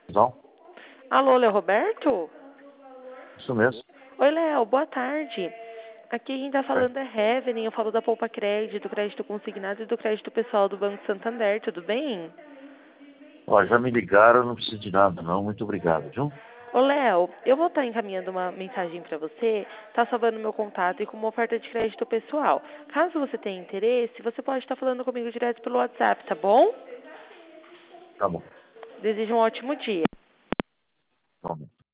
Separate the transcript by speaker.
Speaker 1: Não?
Speaker 2: Alô, Léo Roberto?
Speaker 1: Isso mesmo.
Speaker 2: Oi, Léo, boa tarde. Aqui quem tá
Speaker 1: É.
Speaker 2: falando é Evelyn, eu falo da Poupa Crédito, do crédito consignado e do crédito pessoal do Banco Santander, tudo bem?
Speaker 1: Ó, já me ligaram, não preciso de nada, não. Muito obrigado, viu?
Speaker 2: Ô, Léo, eu vou estar encaminhando uma mensagem para você, tá salvando meu contato e com uma oferta de crédito pessoal. Caso você tenha interesse, você pode estar falando comigo direto pelo WhatsApp, tá bom?
Speaker 1: Tá bom.
Speaker 2: Desejo um ótimo dia.
Speaker 1: Tá bom.